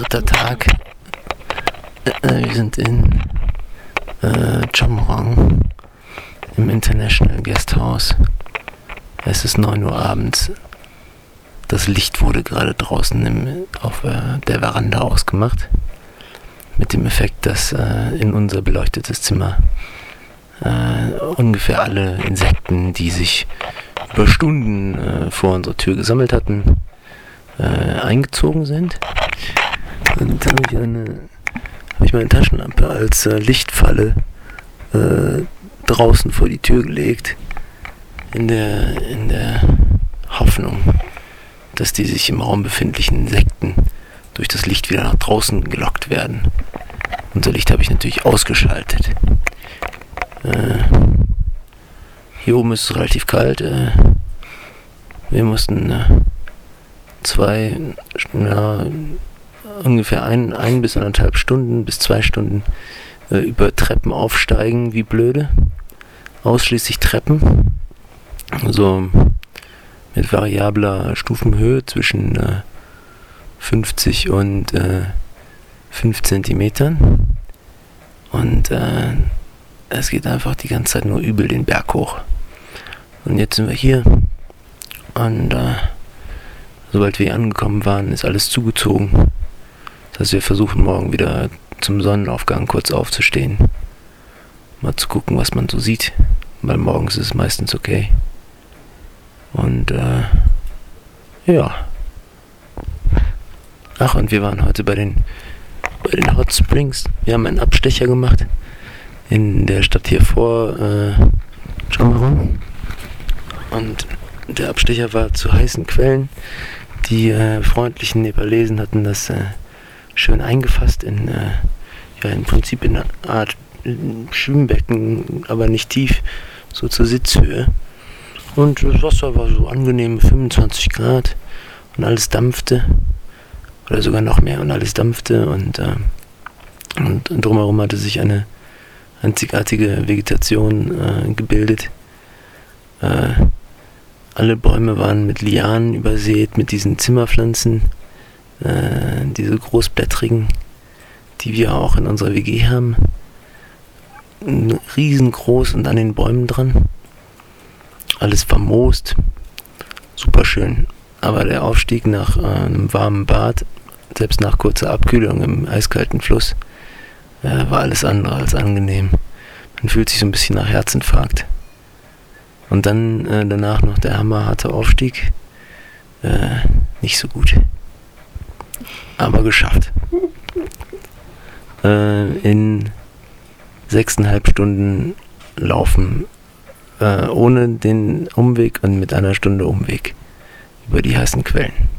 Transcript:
dritter Tag. Wir sind in Chamorang im International Guesthouse. Es ist 9 Uhr abends. Das Licht wurde gerade draußen auf der Veranda ausgemacht. Mit dem Effekt, dass in unser beleuchtetes Zimmer ungefähr alle Insekten, die sich über Stunden vor unserer Tür gesammelt hatten, eingezogen sind. Und dann habe ich meine Taschenlampe als Lichtfalle draußen vor die Tür gelegt, in der Hoffnung, dass die sich im Raum befindlichen Insekten durch das Licht wieder nach draußen gelockt werden. Unser Licht habe ich natürlich ausgeschaltet. Hier oben ist es relativ kalt. Wir mussten ungefähr 1 bis 1,5 Stunden bis 2 Stunden über Treppen aufsteigen, wie blöde. Ausschließlich Treppen. Also mit variabler Stufenhöhe zwischen 50 und 5 Zentimetern. Und es geht einfach die ganze Zeit nur übel den Berg hoch. Und jetzt sind wir hier. Und sobald wir hier angekommen waren, ist alles zugezogen. Das heißt, wir versuchen morgen wieder zum Sonnenaufgang kurz aufzustehen. Mal zu gucken, was man so sieht. Weil morgens ist es meistens okay. Und ja. Ach, und wir waren heute bei den Hot Springs. Wir haben einen Abstecher gemacht in der Stadt hier vor Chamorang. Und der Abstecher war zu heißen Quellen. Die freundlichen Nepalesen hatten das schön eingefasst in im Prinzip in einer Art Schwimmbecken, aber nicht tief, so zur Sitzhöhe. Und das Wasser war so angenehm, 25 Grad und alles dampfte. Oder sogar noch mehr und alles dampfte und drumherum hatte sich eine einzigartige Vegetation gebildet. Alle Bäume waren mit Lianen übersät, mit diesen Zimmerpflanzen, diese großblättrigen, die wir auch in unserer WG haben. Riesengroß und an den Bäumen dran. Alles vermoost. Super schön. Aber der Aufstieg nach einem warmen Bad, selbst nach kurzer Abkühlung im eiskalten Fluss, war alles andere als angenehm. Man fühlt sich so ein bisschen nach Herzinfarkt. Und dann danach noch der hammerharte Aufstieg. Nicht so gut. Aber geschafft. In 6,5 Stunden laufen, ohne den Umweg und mit 1 Stunde Umweg über die heißen Quellen.